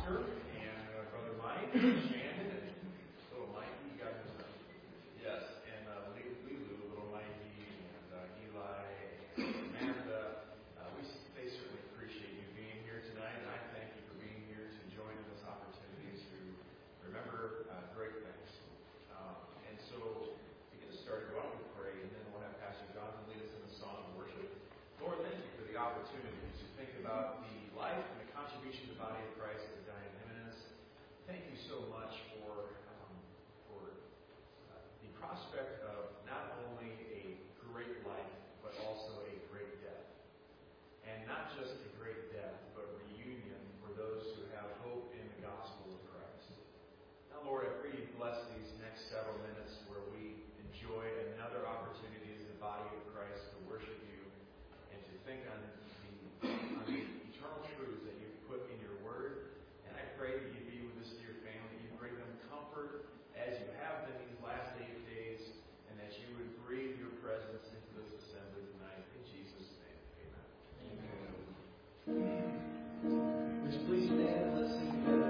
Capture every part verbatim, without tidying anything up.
Oscar and uh, Brother Mike, Shannon, and little Mikey. You guys know. Yes, and uh, Lulu, little Mikey, and uh, Eli, and Amanda. Uh, we they certainly appreciate you being here tonight, and I thank you for being here to join in this opportunity to remember uh, great things. Um, and so, to get us started, why don't we pray, and then we'll have Pastor Jonathan lead us in the song of worship. Lord, thank you for the opportunity to think about the life and the contribution to the body of Christ of Diane Jimenez. Thank you so much for um, for uh, the prospect of not only a great life, but also a great death. And not just a great death, but reunion for those who have hope in the gospel of Christ. Now, Lord, I pray you bless these next several minutes where we enjoy another opportunity as the body of Christ to worship you and to think on the, on the eternal truths that you've put in your word. And I pray that you be with this dear family, that you bring them comfort as you have been these last eight days, and that you would breathe your presence into this assembly tonight. In Jesus' name, amen. Amen. Would you please stand and let's sing together?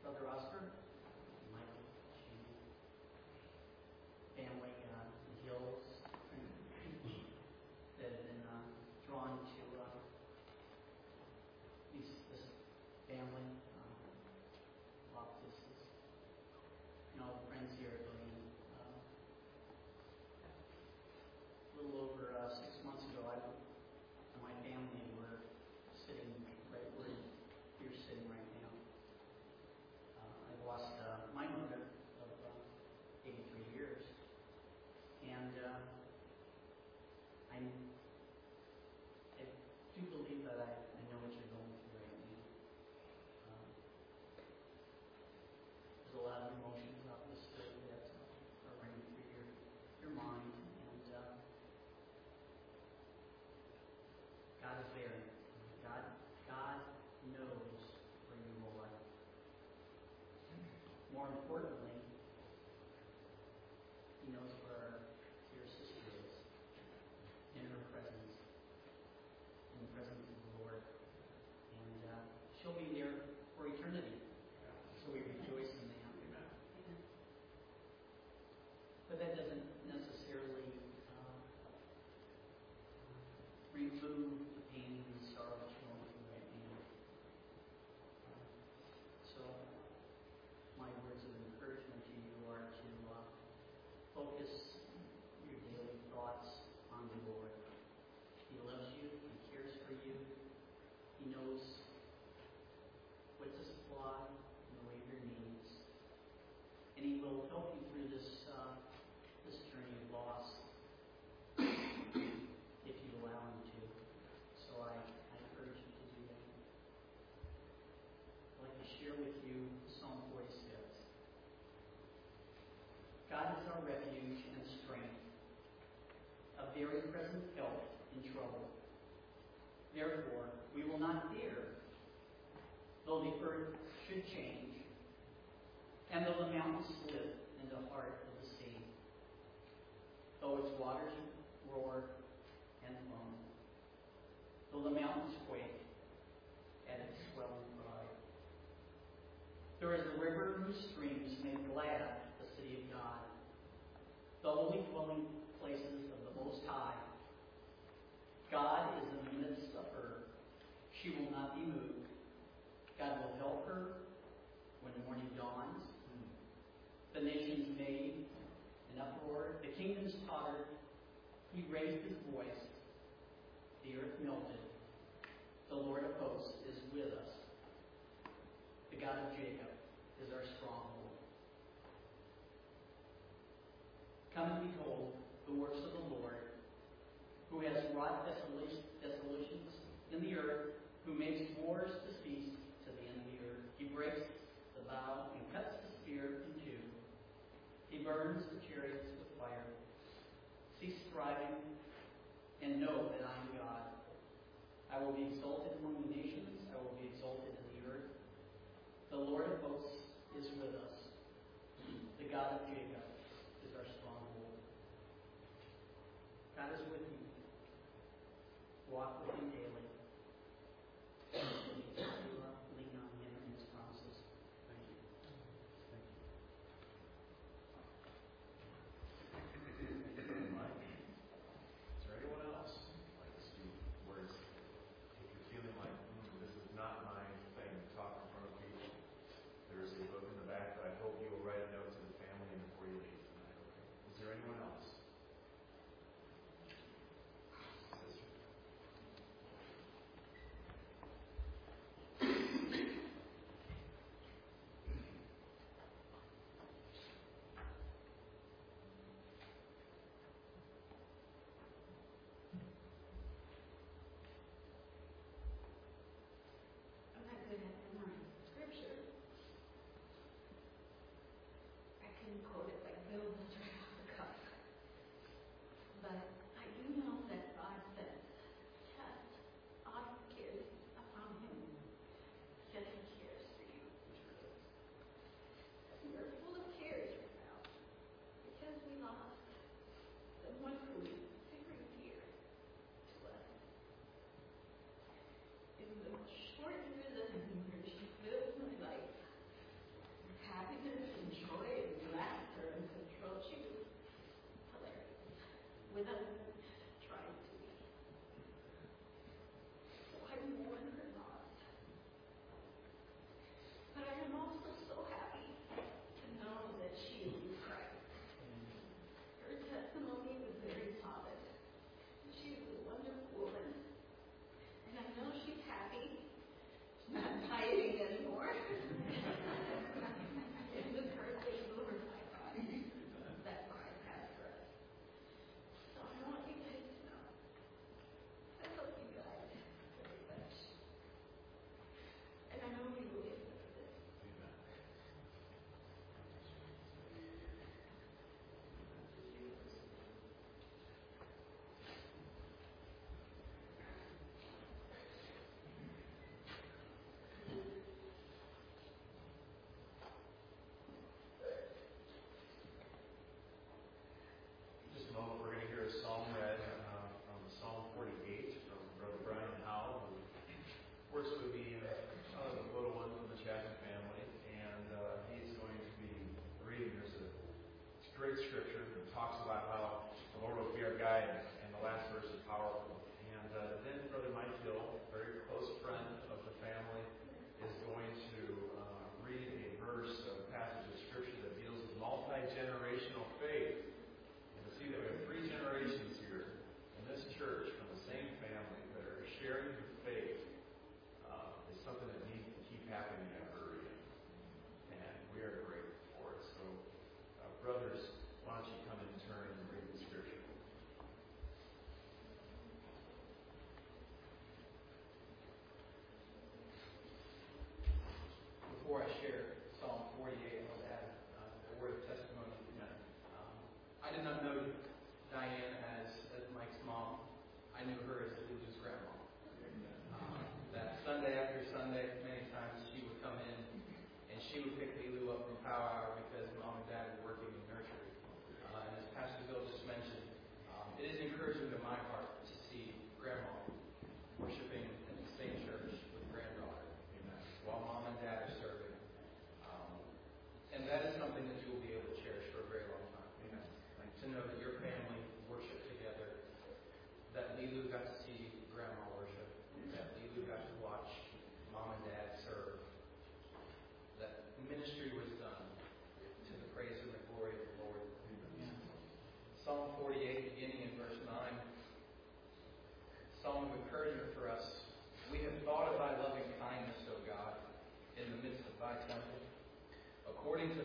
Brother Oscar, Michael, Shane, family, uh, the Hills, that have been uh, drawn to uh, these, this family, uh, Baptists, and all the friends here at Glen. Uh, a little over uh, six months ago, I and my family were sitting right where you're sitting right now. Uh, I lost uh, my mother of uh, eighty-three years, and uh, I'm, I do believe that I, I know what you're going through right now. Um, there's a lot of emotions obviously that are running through your your mind, and uh, God is there. God, God knows where you are. More importantly, He knows where your sister is in her presence, in the presence of the Lord. And uh, she'll be there for eternity. So we rejoice in that. Amen. But that doesn't necessarily uh, remove the pain and sorrow that you're going through right now. Uh, so my words of encouragement to you are to uh, focus your daily thoughts on the Lord. He loves you. He cares for you. He knows what to supply in the way of your needs. And He will help you through this uh, this journey of loss if you allow Him to. So I, I encourage you to do that. I'd like to share with you Psalm forty-six. God is our refuge and strength, a very present help in trouble. Therefore, we will not fear, though the earth should change, and though the mountains split in the heart of the sea, though its waters roar and foam, though the mountains quake at its swelling cry. There is a river whose streams make glad the city of God, the holy dwelling places of the Most High. God is in the midst of her. She will not be moved. God will help her when the morning dawns. The nations made an uproar. The kingdoms tottered. He raised his voice. The earth melted. The Lord of hosts is with us. The God of Jacob is our stronghold. Come and behold the works of the Lord, who has wrought desolations in the earth, who makes wars to cease to the end of the earth. He breaks the bow and cuts the spear in two. He burns the chariots with fire. Cease striving and know that I am God. I will be exalted among the nations. I will be exalted in the earth. The Lord of hosts is with us. The God of Jacob is our stronghold. God is with you. Walk with Him daily.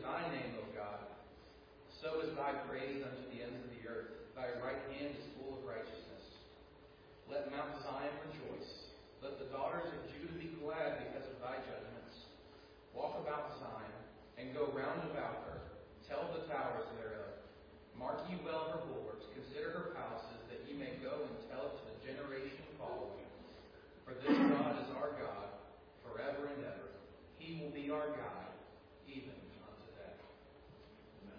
thy name, O God. So is thy praise unto the ends of the earth. Thy right hand is full of righteousness. Let Mount Zion rejoice. Let the daughters of Judah be glad because of thy judgments. Walk about Zion, and go round about her. Tell the towers thereof. Mark ye well her bulwarks. Consider her palaces, that ye may go and tell it to the generation following. For this God is our God, forever and ever. He will be our God, even unto death. Amen.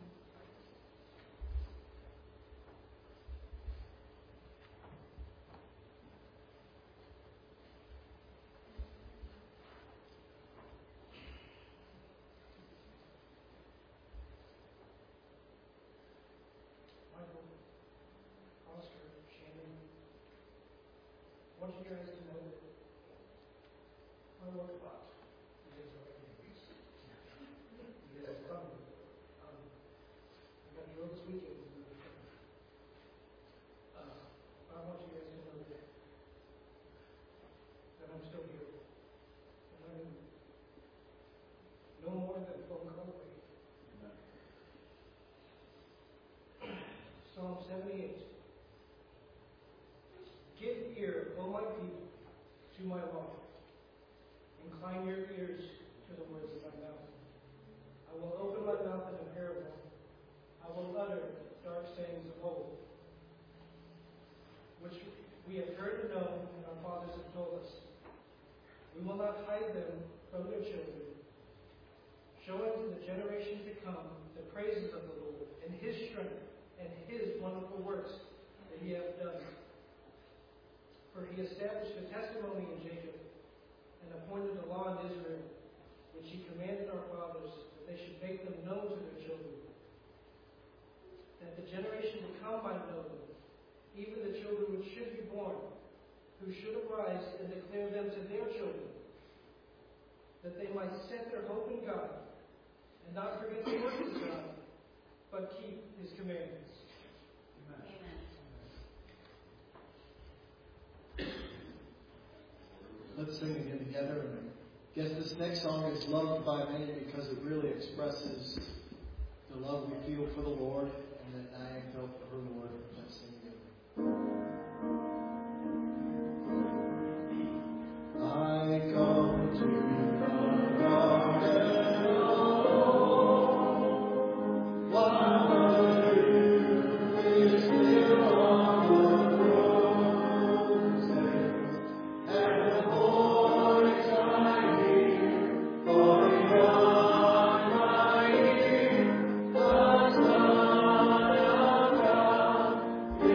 Michael, Oscar, Shannon, I want you guys to know that I work a lot. You guys are like babies. You guys are coming. Um, I got drilled this weekend. Uh, I want you guys to know that, that I'm still here. And I'm no more than a phone call away. Psalm seventy-eight. Give ear, O my people, to my law. Incline your ears to the words of my mouth. I will open my mouth in a parable. I will utter dark sayings of old, which we have heard and known, and our fathers have told us. We will not hide them from their children, showing to the generation to come the praises of the Lord, and his strength, and his wonderful works that he hath done. For he established a testimony in Jacob, and appointed a law in Israel, which he commanded our fathers, that they should make them known to their children, that the generation to come might know them, even the children which should be born, who should arise and declare them to their children, that they might set their hope in God, and not forget the works of God, but keep his commandments. Amen. Let's sing again together. And I guess this next song is loved by many because it really expresses the love we feel for the Lord and that Diane felt for her Lord. Let's sing together. I come to the garden alone, while the dew is still on the roses, and the voice I hear for beyond my ear, the Son of God.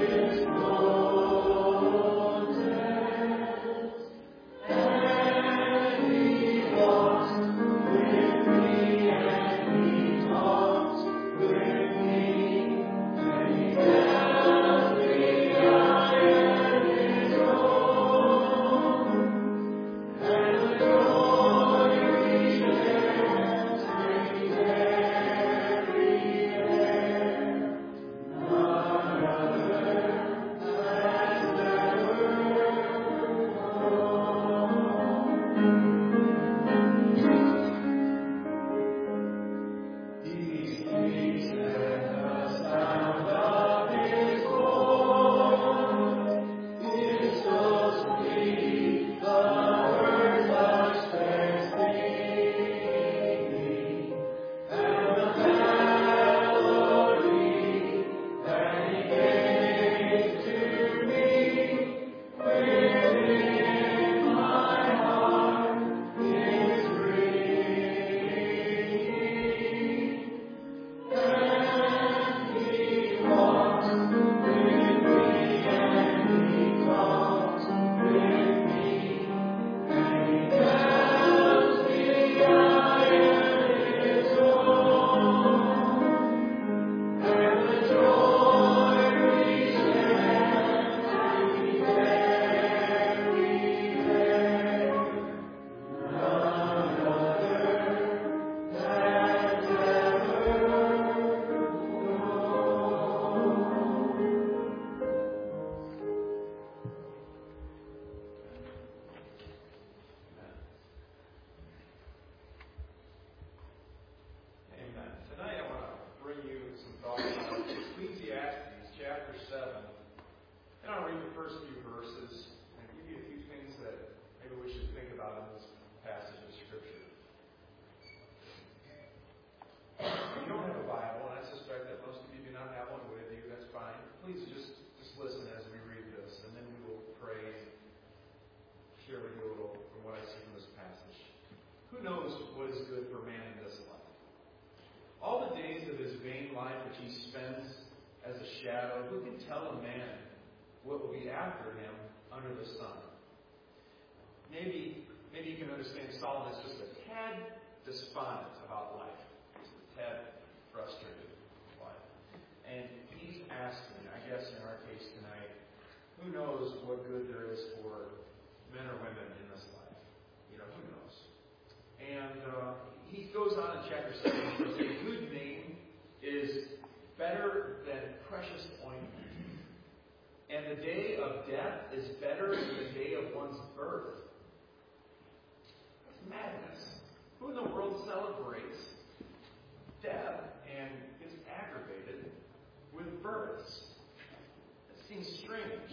knows what is good for man in this life? All the days of his vain life which he spends as a shadow, who can tell a man what will be after him under the sun? Maybe, maybe you can understand Solomon is just a tad despondent about life. He's a tad frustrated with life. And he's asking, I guess in our case tonight, who knows what good there is for men or women in this life? You know, who knows? And uh, he goes on in chapter seven, he says, a good name is better than precious ointment. And the day of death is better than the day of one's birth. That's madness. Who in the world celebrates death and gets aggravated with births? It seems strange.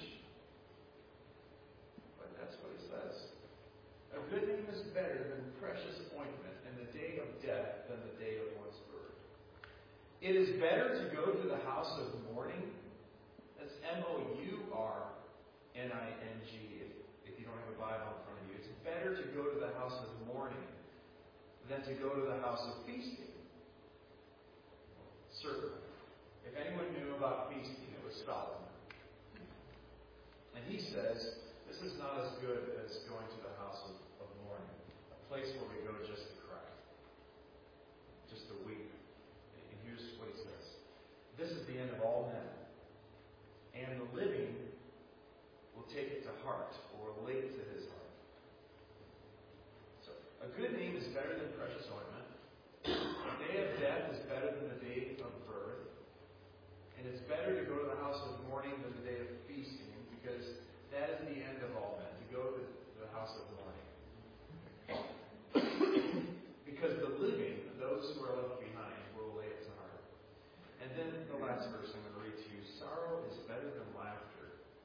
But that's what he says. A good name is better than precious ointment, and the day of death than the day of one's birth. It is better to go to the house of mourning. That's M O U R N I N G, if, if you don't have a Bible in front of you. It's better to go to the house of mourning than to go to the house of feasting. Certainly. If anyone knew about feasting, it was Solomon. And he says, this is not as good as going to the house of, of mourning, a place where we go just to cry, just to weep. And here's what he says. This is the end of all men. And the living will take it to heart, or relate it to his heart. So, a good name is better than precious ointment. The day of death is better than the day of birth. And it's better to go to the house of mourning than the day of feasting, because that is the end of all men, to go to the house of mourning. Because the living, those who are left behind, will lay it to heart. And then the last verse I'm going to read to you. Sorrow is better than laughter.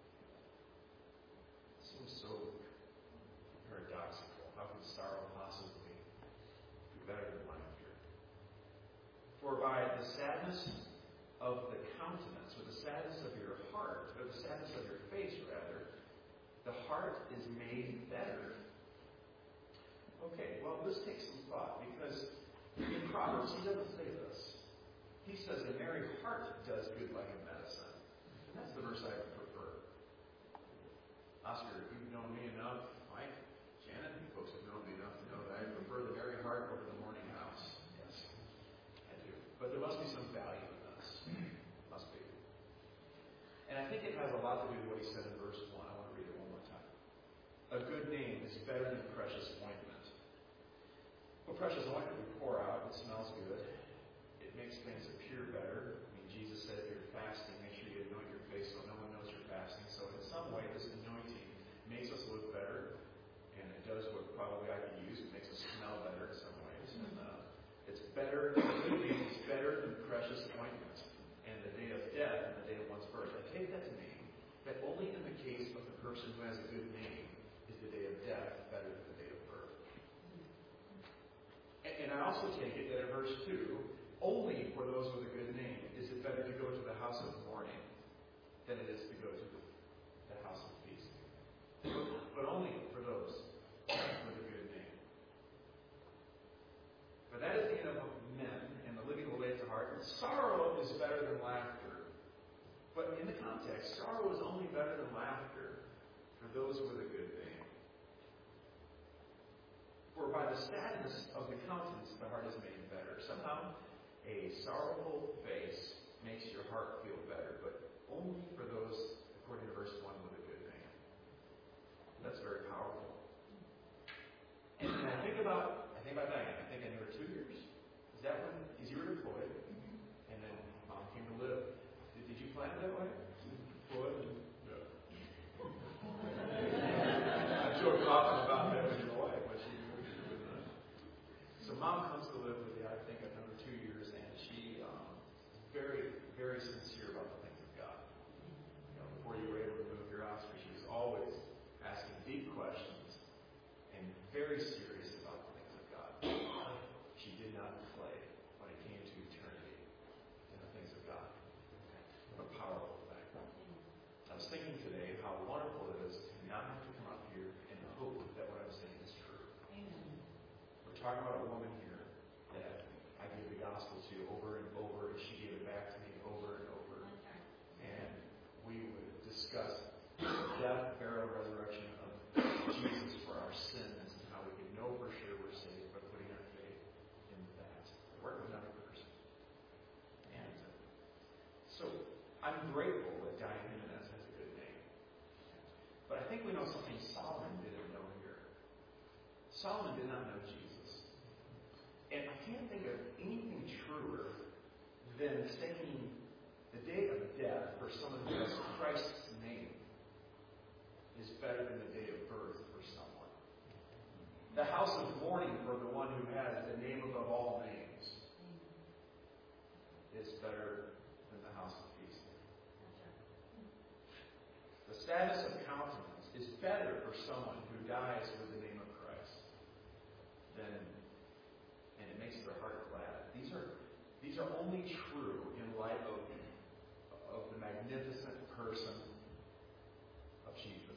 It seems so paradoxical. How could sorrow possibly be better than laughter? For by the sadness of the countenance, or the sadness of your heart, or the sadness of your face, rather, the heart is made better. Okay, well, this takes some thought, because in Proverbs, he doesn't say this. He says, a merry heart does good like a medicine. And that's the verse I would prefer. Oscar, you've known me enough. Mike, Shannon, you folks have known me enough to know that I prefer the merry heart over the mourning house. Yes, I do. But there must be some value in this. Must be. And I think it has a lot to do with what he said in verse one. I want to read it one more time. A good name is better than precious ointment. Well, precious ointment we pour out, it smells good. It makes things appear better. I mean, Jesus said if you're fasting, make sure you anoint your face so no one knows you're fasting. So in some way, this anointing makes us look better, and it does what probably I could use. It makes us smell better in some ways. And uh, it's better, it's better than precious ointment. And the day of death and the day of one's birth. I take that to mean that only in the case of the person who has a good name is the day of death better than the day of birth. And, and I also take it that in verse two, only for those with a good name is it better to go to the house of mourning than it is to go to the, the house of feasting. But only for those with a good name. But that is the end of men, and the living will lay it to heart. And sorrow is better than laughter. But in the context, sorrow is only better than laughter for those with a good name. For by the sadness of the countenance, the heart is made better. Somehow, a sorrowful face makes your heart feel better, but only for those, according to verse one, with a good name. That's very powerful. And then I think about, I think about Diane. I think I knew her two years. Is that when, because you were deployed, and then mom came to live. Did, did you plan it that way? Deployed? No. I'm sure often about that with your wife, but she knew. So mom comes to live with you, I think, another two years, and she um, very, very sincere about the things of God. You know, before you were able to move your Oscar, she was always asking deep questions and very serious about the things of God. She did not play when it came to eternity and the things of God. What a powerful thing. I was thinking today how wonderful it is to not have to come up here and hope that what I'm saying is true. Amen. We're talking about a woman here that I gave the gospel to over and over, and she gave it back to me over and over. And we would discuss the death, burial, resurrection of Jesus for our sins and how we can know for sure we're saved by putting our faith in that. Work with another person. And uh, so I'm grateful that Diane Jimenez has a good name. But I think we know something Solomon didn't know here. Solomon did not know Jesus. And I can't think of anything truer than mistaking the day of death for someone who has Christ's name is better than the day of birth for someone. The house of mourning for the one who has the name above all names is better than the house of feasting. The status of countenance is better for someone who dies with the name of Christ than, and it makes their heart glad. These are these are only true in light of, of the magnificent person of Jesus.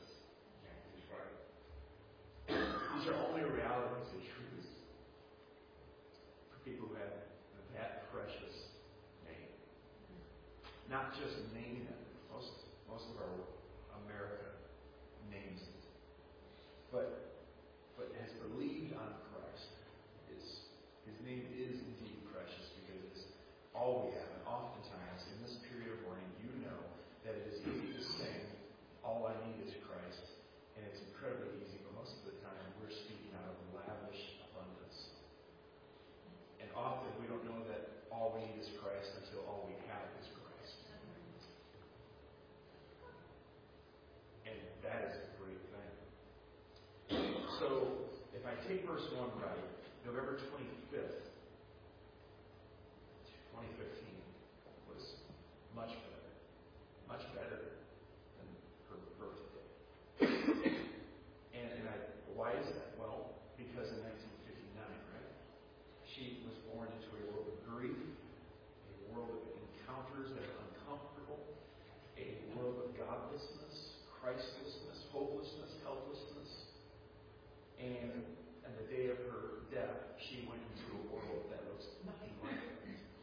These are only realities and truths for people who have that precious name. Not just naming it. Most most of our America names it. But but has believed on Christ. Is his name is indeed precious because it is all we have. And oftentimes in this period of mourning, you know that it is easy to sing, all I need is Christ. And it's incredibly easy, but most of the time we're speaking out of lavish abundance. And often we don't know that all we need is Christ until all we have is Christ. And that is a great thing. So, if I take verse one right, November twenty-fifth, twenty fifteen was much better. Much better than her birthday. and and I, why is that? Well, because in nineteen fifty-nine, right, she was born into a world of grief, a world of encounters that are uncomfortable, a world of godlessness, Christlessness, hopelessness, helplessness. And on the day of her death, she went into a world that looks nothing like that.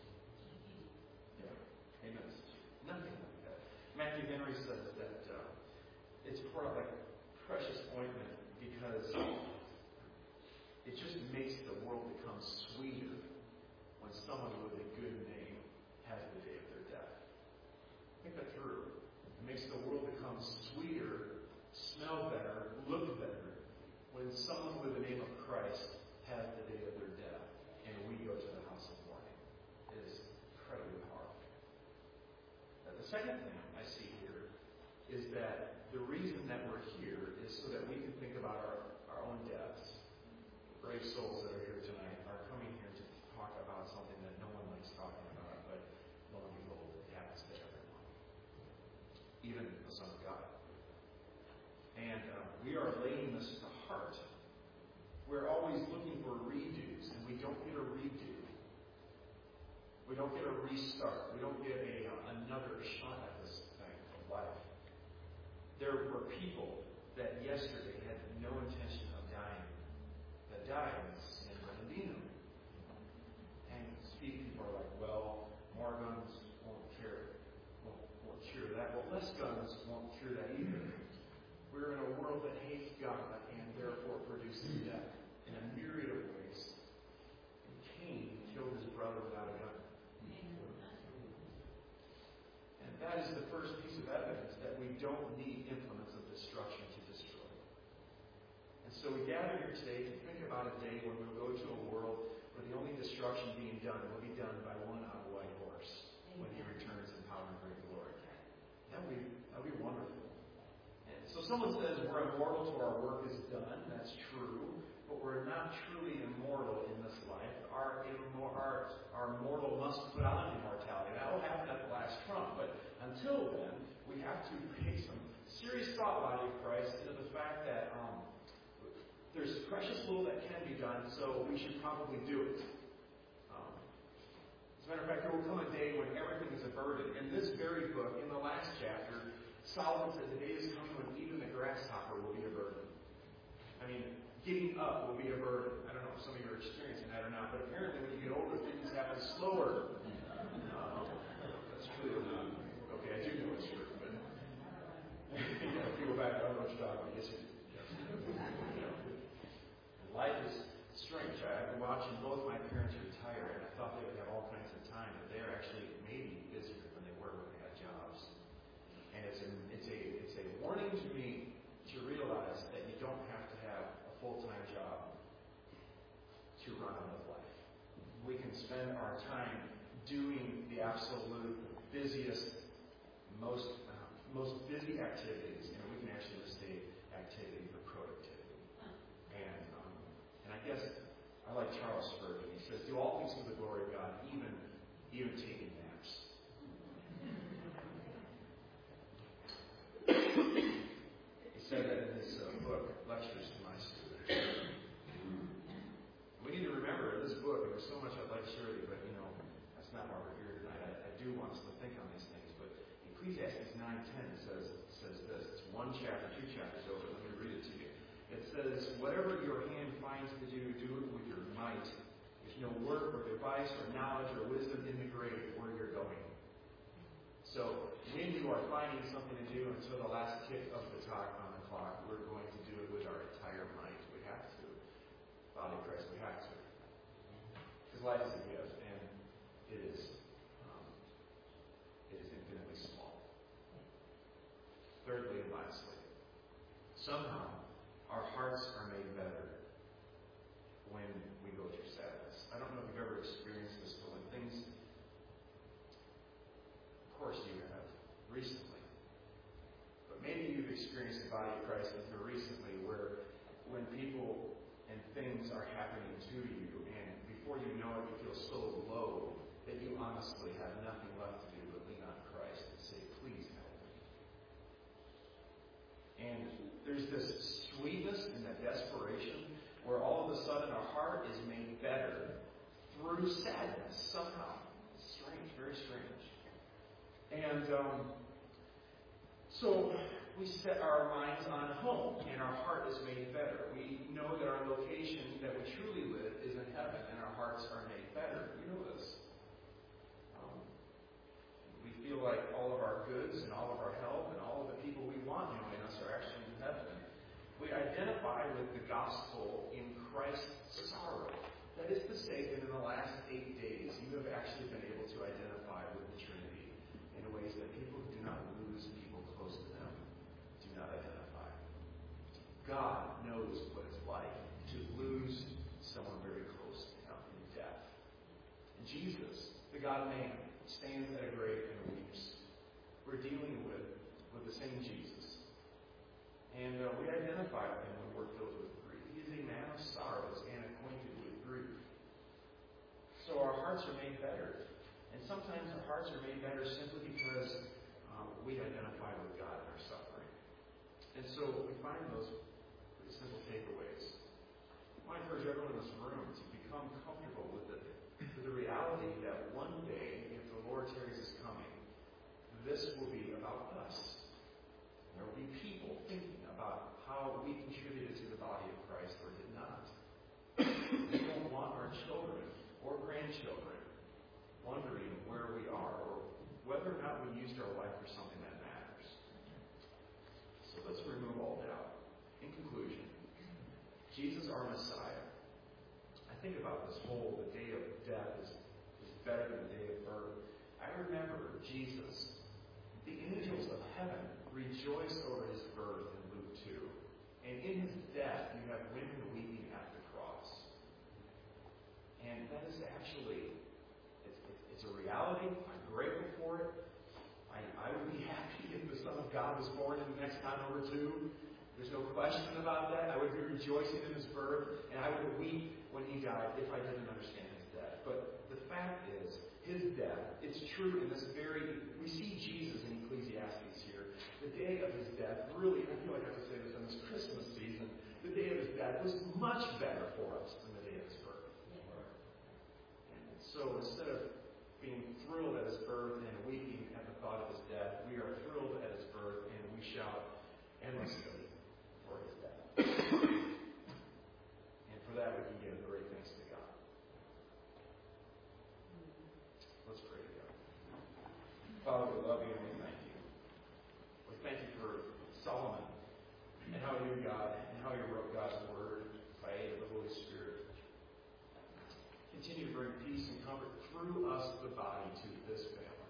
Yeah, amen. Nothing like that. Matthew Henry says that uh, it's poured out like precious ointment because it just makes the world become sweeter when someone with a good name has the day of their death. Think that through. It makes the world become sweeter, smell better, look better when someone with the name of Christ has the day of their death and we go to the house of mourning. It is incredibly powerful. Now, the second thing I see here is that the reason that we're here is so that we can think about our, our own deaths. The brave souls that are here tonight are coming here to talk about something that no one likes talking about, but lo and behold, it happens to everyone, even the Son of God. And uh, we are laying this to heart. We're always looking for redos, and we don't get a redo. We don't get a restart. We don't get a uh, another shot at this thing of life. There were people that yesterday had no intention of dying, that died in San Bernardino. And speak people are like, well, more guns won't cure, won't, won't cure that. Well, less guns won't cure that either. We're in a world that hates God and therefore produces death in a myriad of ways. And Cain killed his brother without a gun. And that is the first piece of evidence that we don't need implements of destruction to destroy. And so we gather here today to think about a day when we'll go to a world where the only destruction being done will be done by one on a white horse when he returns in power and great glory. That would be, that would be wonderful. So someone says we're immortal till our work is done. That's true. But we're not truly immortal in this life. Our, our, our mortal must put on immortality. That will happen at the last trump. But until then, we have to pay some serious thought, body of Christ, into the fact that um, there's precious little that can be done, so we should probably do it. Um, as a matter of fact, there will come a day when everything is a burden. In this very book, in the last chapter, Solomon said the day is coming when even the grasshopper will be a burden. I mean, getting up will be a burden. I don't know if some of you are experiencing that or not, but apparently when you get older, things happen slower. Uh, that's true or not? Okay, I do know it's true, but yeah, people back, I don't know what you're talking about. Yes, you do. Yes. You know, life is strange. I've been watching both my parents retire, and I thought they would have all kinds of time, but they're actually maybe busier than they were when they had jobs. And it's a, it's a, it's a warning to me to realize that you don't have to have a full-time job to run out of life. We can spend our time doing the absolute busiest, most uh, most busy activities, and we can actually mistake activity for productivity. And um, and I guess I like Charles Spurgeon. He says, "Do all things to the glory of God, even even taking naps." He said that in his uh, book, Lectures to My Students. We need to remember in this book, and there's so much I'd like to share with you, but you know, that's not why we're here tonight. I, I do want us to think on these things, but Ecclesiastes nine ten says says this. It's one chapter, two chapters over. Let me read it to you. It says, "Whatever your hand finds to do, do it with your might. There's no work or device or knowledge or wisdom in the grave where you're going." So when you are finding something to do until the last tick of the clock on the clock, we're going to do it with our entire might. We have to. Body of Christ, we have to. Because life is a gift, and it is um, it is infinitely small. Thirdly and lastly, somehow our hearts are made better when we go through sadness. I don't know if you've ever experienced this, but when things, of course you have recently, but maybe you've experienced the body of Christ here recently, where when people and things are happening to you, and before you know it, you feel so low that you honestly have nothing left to do but lean on Christ and say, "Please help me." And there's this sweetness and that desperation where all of a sudden our heart is made better through sadness somehow. It's strange, very strange. And um, so we set our minds on home, and our heart is made better. We know that our location that we truly live is in heaven, and our hearts are made better. You know this. Um, we feel like all of our goods and all of our health and all of the people we want knowing us are actually in heaven. We identify with the gospel in Christ's sorrow. That is to say that in the last eight days, you have actually been able to identify with the Trinity in ways that people who do not lose people close to them do not identify. God knows what it's like to lose someone very close to him in death. And Jesus, the God-man, stands at a grave and weeps. We're dealing with, with the same Jesus. And uh, we identify with him when we're filled with grief. He is a man of sorrows and acquainted with grief. So our hearts are made better. And sometimes our hearts are made better simply because um, we identify with God in our suffering. And so we find those pretty simple takeaways. I want to encourage everyone in this room to become comfortable with the, with the reality that one day, if the Lord tarries his coming, this will be about us. There will be people thinking about how we contributed to the body of Christ or did not. We don't want our children or grandchildren wondering where we are or whether or not we used our life for something that matters. So let's remove all doubt. In conclusion, Jesus, our Messiah. I think about this whole, the day of death is, is better than the day of birth. I remember Jesus, the angels of heaven rejoice over his birth in Luke two. And in his death, you have women weeping at the cross. And that is actually, it's, it's, it's a reality. I'm grateful for it. I, I would be happy if the Son of God was born in the next time over too. There's no question about that. I would be rejoicing in his birth, and I would weep when he died if I didn't understand his death. But the fact is, his death, it's true in this very, we see Jesus in Ecclesiastes here. The day of his death, really, I feel like I have to say this in this Christmas season, the day of his death was much better for us than the day of his birth. And so instead of being thrilled at his birth and weeping at the thought of his death, we are thrilled at his birth and we shout endlessly for his death. love you and we thank you. We thank you for Solomon and how you, God, and how you wrote God's word by aid of the Holy Spirit. Continue to bring peace and comfort through us, the body, to this family.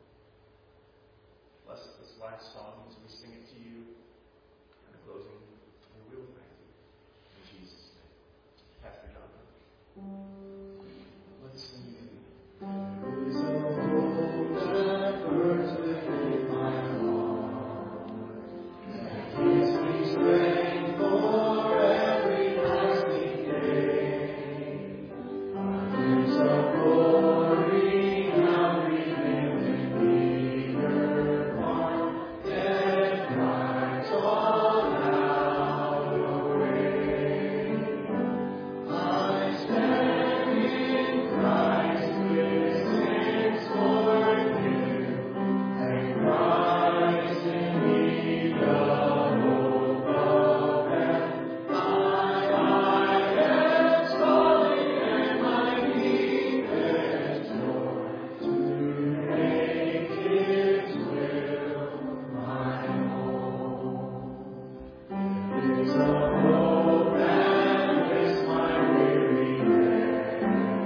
Bless this last song as we sing it to you. And the closing, and we will thank you. In Jesus' name. Pastor Jonathan. Let's sing it. There is a hope that burns within my heart, that gives me strength for every passing day. There's a glory now revealed in eager heart, that cries all now away. I stand in Christ with saints for you, and Christ in me the hope of heaven. My eye is calling and my deepest joy to make His will my own. There is a hope that lifts my weary head,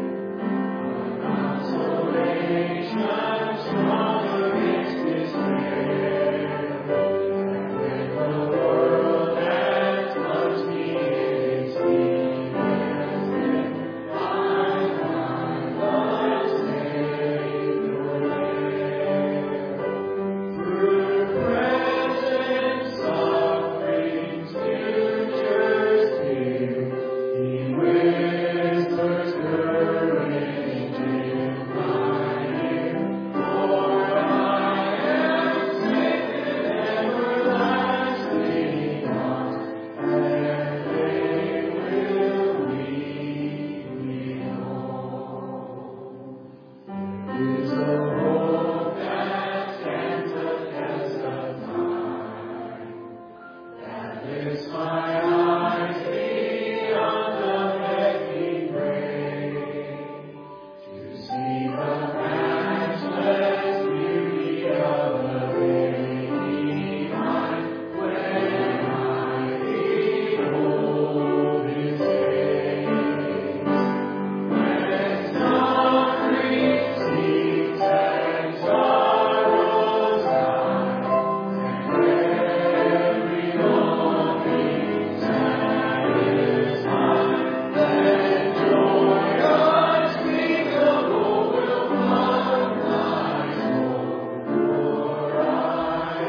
a consolation strong against despair. When the world has plunged me in its deepest pit, I find the Savior there. Through present sufferings, futures fear, He whispers courage in my ear. For I am safe in everlasting arms, and they will lead me home. There is a hope that stands the test of time, that lifts my eyes beyond the begging grave, to see the matchless beauty of the baby mine when I behold His face. When suffering ceases and sorrows die, and every longing satisfied, then joy unspeakable will flood my soul, for I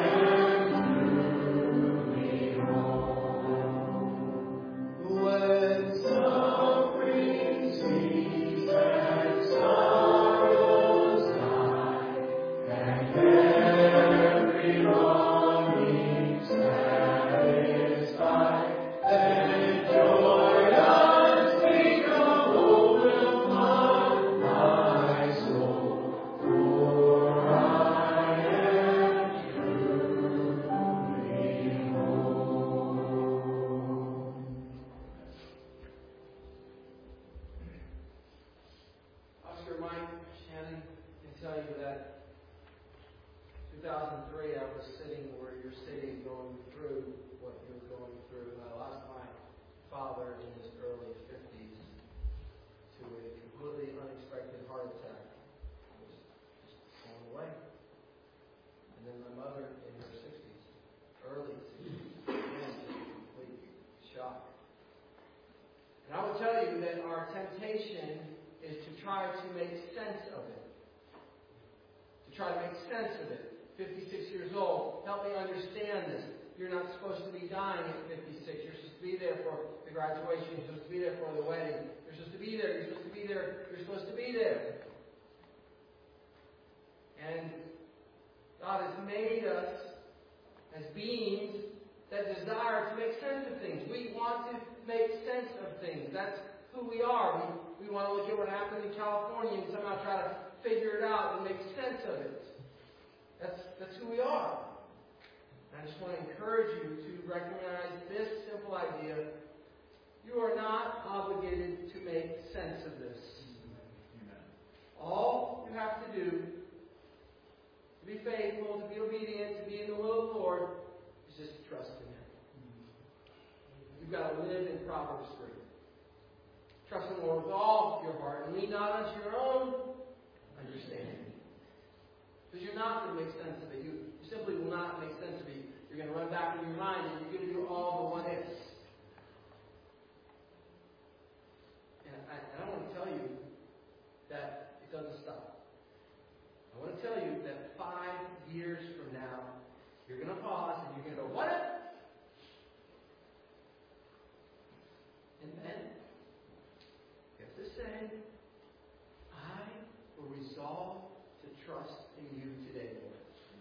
am truly home. When suffering ceases and sorrows die, and every longing satisfied, then joy unspeakable will flood my soul, for I am truly home. Oscar, Mike, Shannon, can tell you that two thousand three I was sitting where you're sitting going through what you're going through. And I lost my father in his early fifties to a completely unexpected heart attack. He was just blown away. And then my mother in her sixties, early sixties, again, just a complete shock. And I will tell you that our temptation is to try to make sense of it. To try to make sense of it. fifty-six years old, help me understand this. You're not supposed to be dying at fifty-six. You're supposed to be there for the graduation. You're supposed to be there for the wedding. You're supposed to be there. You're supposed to be there. You're supposed to be there. And God has made us as beings that desire to make sense of things. We want to make sense of things. That's who we are. We, we want to look at what happened in California and somehow try to figure it out and make sense of it. That's, that's who we are. And I just want to encourage you to recognize this simple idea. You are not obligated to make sense of this. All you have to do to be faithful got to live in Proverbs three. Trust in the Lord with all your heart and lean not unto your own understanding. Because you're not going to make sense of it. You, you simply will not make sense of it. You're going to run back in your mind and you're going to do all the what ifs. And I, and I want to tell you that it doesn't stop. I want to tell you that five years from now, you're going to pause and you're going to go, what if? And then, you have to say, I will resolve to trust in you today, Lord.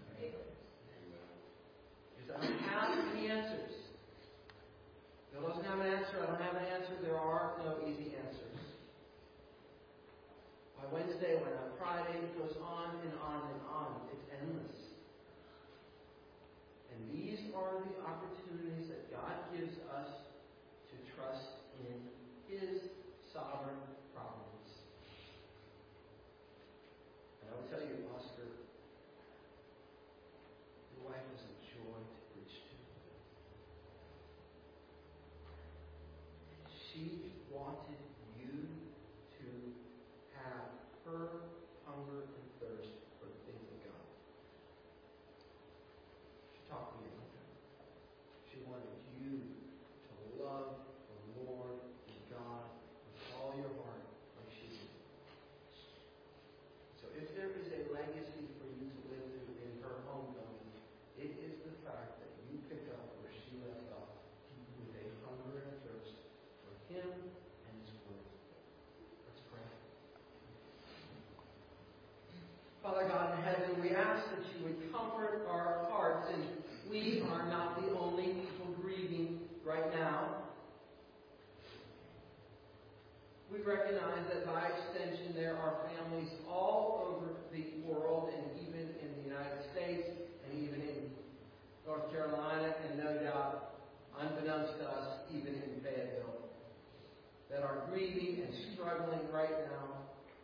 Because I don't have any answers. Bill doesn't have an answer. I don't have an answer. There are no easy answers. By Wednesday, when on Friday, it goes on and on and on. It's endless. And these are the opportunities that God gives us to trust in His sovereign providence. And I will tell you, Oscar, your wife is a joy to preach to. She wanted you to have her hunger and thirst for the things of God. She talked to me about that. She wanted you to love the Lord and God with all your heart like she did. So if there is a legacy for you to live through in her homecoming, it is the fact that you pick up where she left off with a hunger and a thirst for Him and His Word. Let's pray. Father God in heaven, we ask that you would comfort our hearts, and we are not the only people grieving right now. We recognize that by extension there are families all over the world and even in the United States and even in North Carolina and no doubt, unbeknownst to us, even in Fayetteville, that are grieving and struggling right now.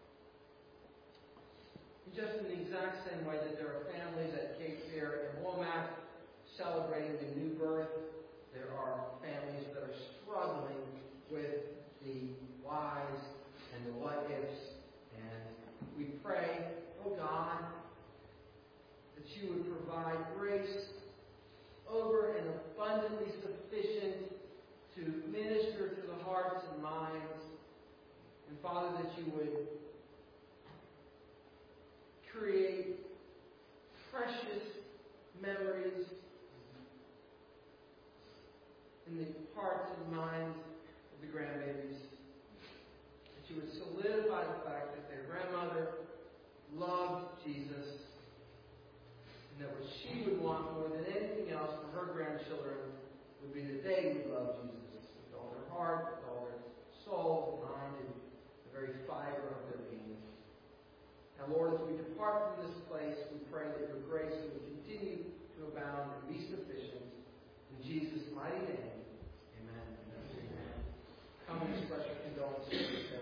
Just in the exact same way that there are families at Cape Fear and Womack celebrating the new birth, there are families that are struggling with the whys and the what ifs. And we pray, oh God, that you would provide grace over and abundantly sufficient to minister to the hearts and minds. And Father, that you would create precious memories in the hearts and minds of the grandbabies. That you would solidify the fact that their grandmother loved Jesus, and that what she would want more than anything else for her grandchildren would be that they would love Jesus with all their heart, with all their soul, mind, and the very fiber of their being. Now, Lord, as we depart from this place, we pray that your grace would continue to abound and be sufficient. In Jesus' mighty name, amen. Amen. Come and express your condolences.